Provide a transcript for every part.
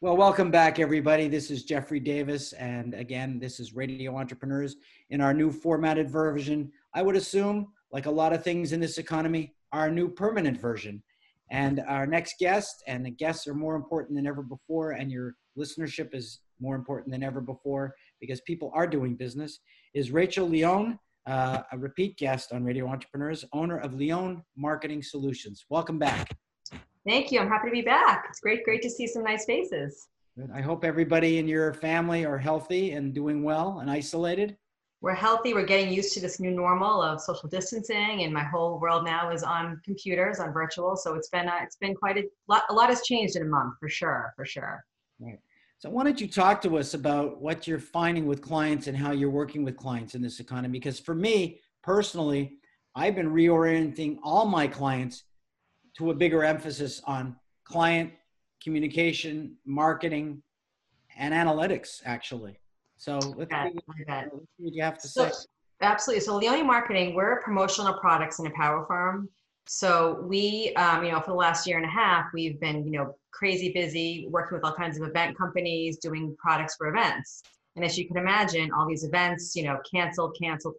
Well, welcome back, everybody. This is Jeffrey Davis. And again, this is Radio Entrepreneurs in our new formatted version. I would assume, like a lot of things in this economy, our new permanent version. And our next guest, and the guests are more important than ever before, and your listenership is more important than ever before because people are doing business, is Rachel Leone, a repeat guest on Radio Entrepreneurs, owner of Leone Marketing Solutions. Welcome back. Thank you. I'm happy to be back. It's great to see some nice faces. Good. I hope everybody in your family are healthy and doing well and isolated. We're healthy. We're getting used to this new normal of social distancing, and my whole world now is on computers, on virtual. So it's been quite a lot. A lot has changed in a month, for sure. Right. So why don't you talk to us about what you're finding with clients and how you're working with clients in this economy? Because for me personally, I've been reorienting all my clients to a bigger emphasis on client communication, marketing, and analytics, actually. So let's see what you have to say. Absolutely. So Leone Marketing, we're a promotional products and apparel firm. So we, for the last year and a half, we've been, crazy busy working with all kinds of event companies, doing products for events. And as you can imagine, all these events, canceled.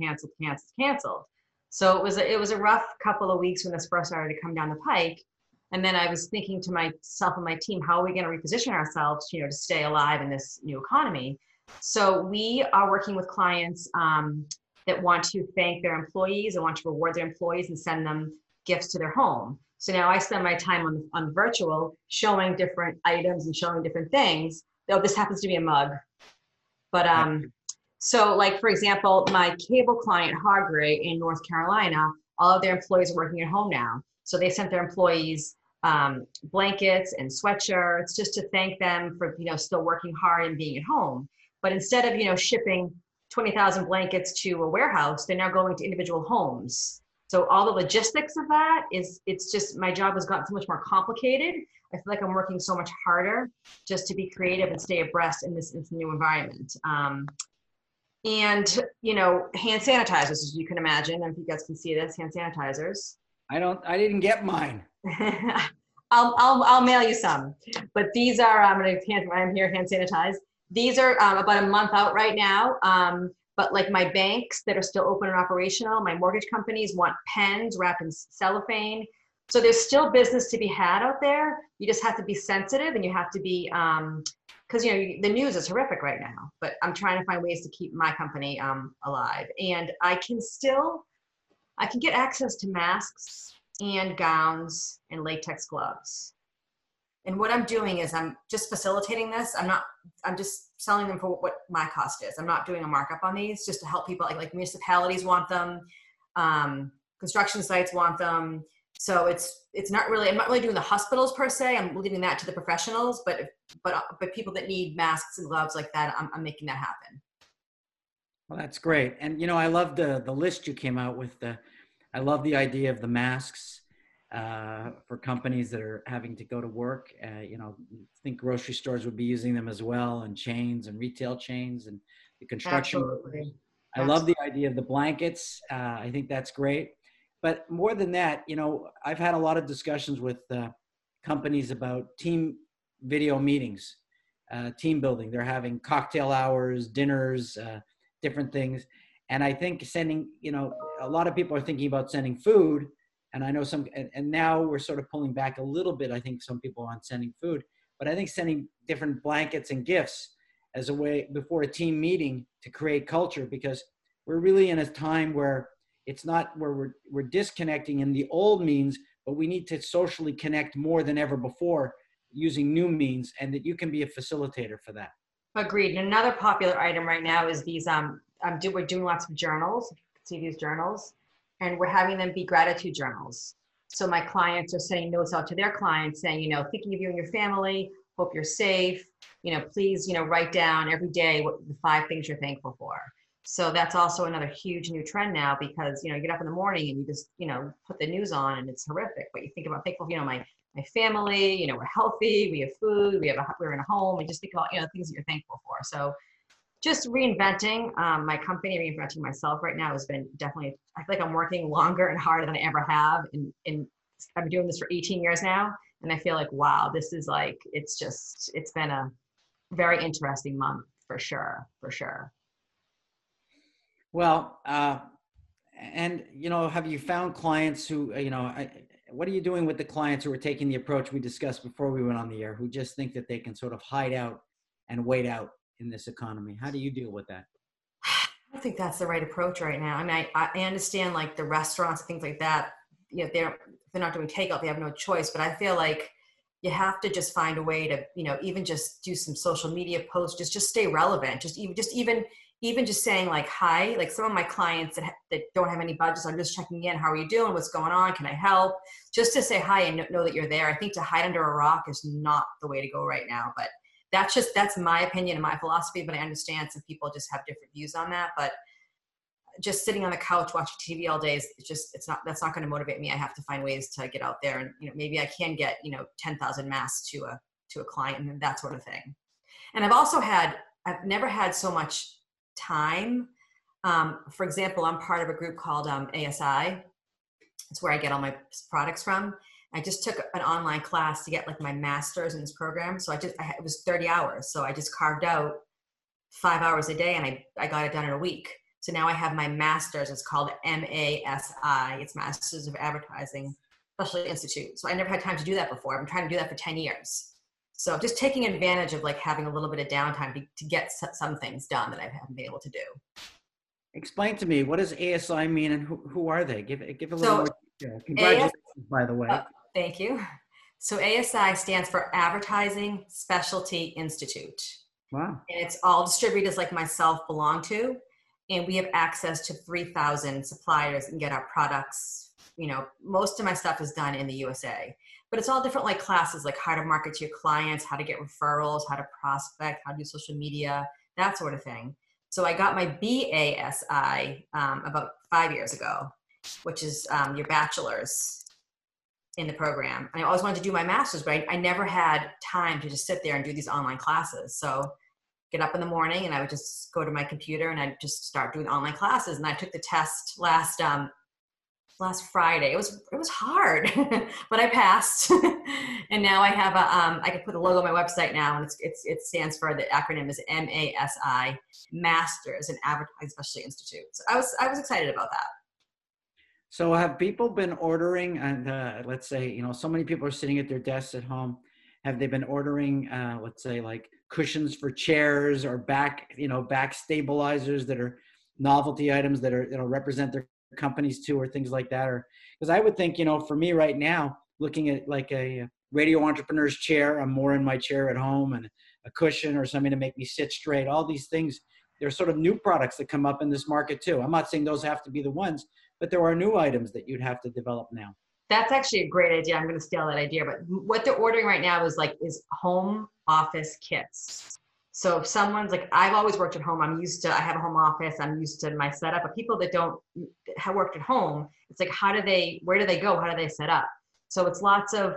So it was a rough couple of weeks when this first started to come down the pike. And then I was thinking to myself and my team, how are we going to reposition ourselves, to stay alive in this new economy? So we are working with clients that want to thank their employees and want to reward their employees and send them gifts to their home. So now I spend my time on virtual showing different items and showing different things. Though this happens to be a mug. But so like, for example, my cable client, Hargray in North Carolina, all of their employees are working at home now. So they sent their employees blankets and sweatshirts just to thank them for, still working hard and being at home. But instead of, shipping 20,000 blankets to a warehouse, they're now going to individual homes. So all the logistics of that it's just, my job has gotten so much more complicated. I feel like I'm working so much harder just to be creative and stay abreast in this new environment. And, hand sanitizers, as you can imagine, if you guys can see this, hand sanitizers. I didn't get mine. I'll mail you some, but these are, I'm here hand sanitized. These are about a month out right now. But like my banks that are still open and operational, my mortgage companies want pens wrapped in cellophane. So there's still business to be had out there. You just have to be sensitive and you have to be, because the news is horrific right now, but I'm trying to find ways to keep my company alive. And I can get access to masks and gowns and latex gloves. And what I'm doing is I'm just facilitating this. I'm just selling them for what my cost is. I'm not doing a markup on these, just to help people, like municipalities want them, construction sites want them. So I'm not really doing the hospitals per se. I'm leaving that to the professionals, but people that need masks and gloves like that, I'm making that happen. Well, that's great. And, I love the list you came out with. I love the idea of the masks for companies that are having to go to work. I think grocery stores would be using them as well, and chains and retail chains and the construction. Absolutely. I love the idea of the blankets. I think that's great. But more than that, I've had a lot of discussions with companies about team video meetings, team building. They're having cocktail hours, dinners, different things. And I think sending, a lot of people are thinking about sending food. And I know and now we're sort of pulling back a little bit. I think some people on sending food, but I think sending different blankets and gifts as a way before a team meeting to create culture, because we're really in a time where it's not where we're disconnecting in the old means, but we need to socially connect more than ever before using new means, and that you can be a facilitator for that. Agreed. And another popular item right now is these, we're doing lots of journals. You can see these journals, and we're having them be gratitude journals. So my clients are sending notes out to their clients saying, thinking of you and your family, hope you're safe, please, write down every day what the 5 things you're thankful for. So that's also another huge new trend now, because, you get up in the morning and you just, put the news on and it's horrific. But you think about thankful, my family, we're healthy, we have food, we're in a home, and just think about, things that you're thankful for. So just reinventing my company, reinventing myself right now has been definitely, I feel like I'm working longer and harder than I ever have. And I've been doing this for 18 years now. And I feel like, wow, this is like, it's been a very interesting month for sure, for sure. Well, and have you found clients who, what are you doing with the clients who are taking the approach we discussed before we went on the air, who just think that they can sort of hide out and wait out in this economy? How do you deal with that? I don't think that's the right approach right now. I mean, I understand like the restaurants, things like that, they're not doing takeout, they have no choice, but I feel like you have to just find a way to, even just do some social media posts, just stay relevant. Even just saying like, hi, like some of my clients that don't have any budgets, I'm just checking in. How are you doing? What's going on? Can I help? Just to say hi and know that you're there. I think to hide under a rock is not the way to go right now, but that's my opinion and my philosophy, but I understand some people just have different views on that. But just sitting on the couch watching TV all day that's not going to motivate me. I have to find ways to get out there and, maybe I can get, 10,000 masks to a client and that sort of thing. And I've never had so much time. For example, I'm part of a group called ASI. It's where I get all my products from. I just took an online class to get like my master's in this program. So it was 30 hours. So I just carved out 5 hours a day and I got it done in a week. So now I have my master's. It's called MASI. It's Masters of Advertising Specialty Institute. So I never had time to do that before. I've been trying to do that for 10 years. So just taking advantage of like having a little bit of downtime to get some things done that I haven't been able to do. Explain to me, what does ASI mean and who are they? Give a little more detail. Congratulations, by the way. Thank you. So ASI stands for Advertising Specialty Institute. Wow. And it's all distributors like myself belong to. And we have access to 3,000 suppliers and get our products. Most of my stuff is done in the USA. But it's all different like classes, like how to market to your clients, how to get referrals, how to prospect, how to do social media, that sort of thing. So I got my BASI about 5 years ago, which is your bachelor's in the program. And I always wanted to do my master's, but I never had time to just sit there and do these online classes. So get up in the morning and I would just go to my computer and I'd just start doing online classes. And I took the test last Friday. It was hard, but I passed. And now I have I can put a logo on my website now, and it stands for, the acronym is MASI, Masters in Advertising Specialty Institute. So I was excited about that. So have people been ordering, and let's say, so many people are sitting at their desks at home. Have they been ordering, let's say, like cushions for chairs or back stabilizers that are novelty items that are, represent their companies too, or things like that? Or because I would think, for me right now, looking at like a radio entrepreneur's chair, I'm more in my chair at home, and a cushion or something to make me sit straight. All these things, they're sort of new products that come up in this market too. I'm not saying those have to be the ones, but there are new items that you'd have to develop now. That's actually a great idea. I'm going to steal that idea. But what they're ordering right now is home office kits. So if someone's like, I've always worked at home. I have a home office. I'm used to my setup. But people that don't have worked at home, it's like, where do they go? How do they set up? So it's lots of,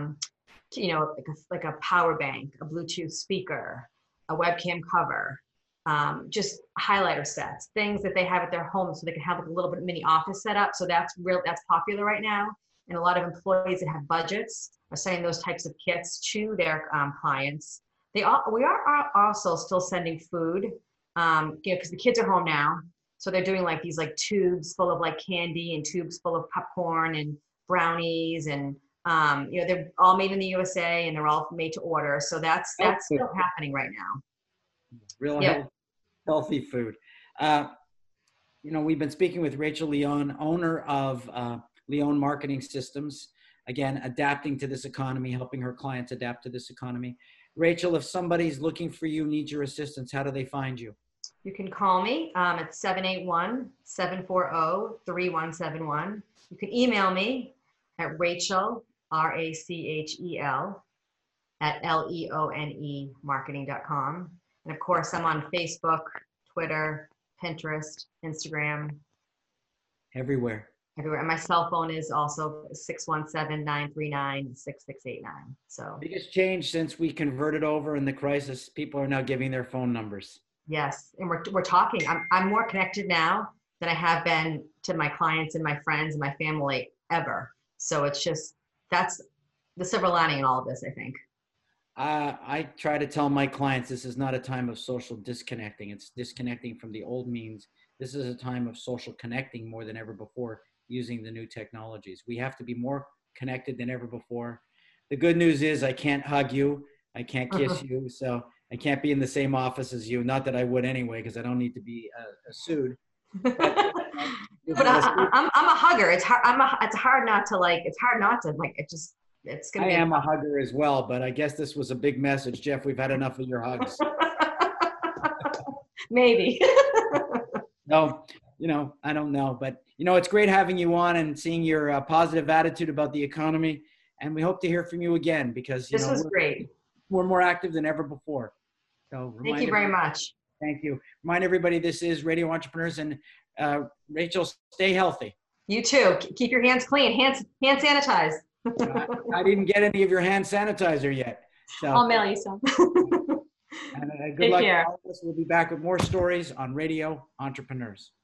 like a power bank, a Bluetooth speaker, a webcam cover, just highlighter sets, things that they have at their home so they can have like a little bit many office setup. So that's popular right now. And a lot of employees that have budgets are sending those types of kits to their clients. We are also still sending food, because the kids are home now. So they're doing like these like tubes full of like candy and tubes full of popcorn and brownies, and they're all made in the USA and they're all made to order. So that's still happening right now. Real healthy food. We've been speaking with Rachel Leone, owner of Leone Marketing Systems. Again, adapting to this economy, helping her clients adapt to this economy. Rachel, if somebody's looking for you, needs your assistance, how do they find you? You can call me at 781-740-3171. You can email me at Rachel, Rachel, at LEONE marketing.com. And of course, I'm on Facebook, Twitter, Pinterest, Instagram. Everywhere. And my cell phone is also 617-939-6689. So biggest change since we converted over in the crisis, people are now giving their phone numbers. Yes. And we're talking. I'm more connected now than I have been to my clients and my friends and my family ever. So it's just, that's the silver lining in all of this, I think. I try to tell my clients this is not a time of social disconnecting. It's disconnecting from the old means. This is a time of social connecting more than ever before using the new technologies. We have to be more connected than ever before. The good news is I can't hug you. I can't kiss you. So I can't be in the same office as you. Not that I would anyway, because I don't need to be sued. But, But I'm a hugger. It's hard. It's hard not to like. It's hard not to like. It's gonna I be. am a hugger as well, but I guess this was a big message. Jeff, we've had enough of your hugs. Maybe. No, I don't know, but it's great having you on and seeing your positive attitude about the economy. And we hope to hear from you again because this was great. We're more active than ever before. So thank you very much. Thank you. Remind everybody this is Radio Entrepreneurs, and Rachel, stay healthy. You too. Keep your hands clean. Hand sanitize. I didn't get any of your hand sanitizer yet. So I'll mail you some. And good luck to all of us. We'll be back with more stories on Radio Entrepreneurs.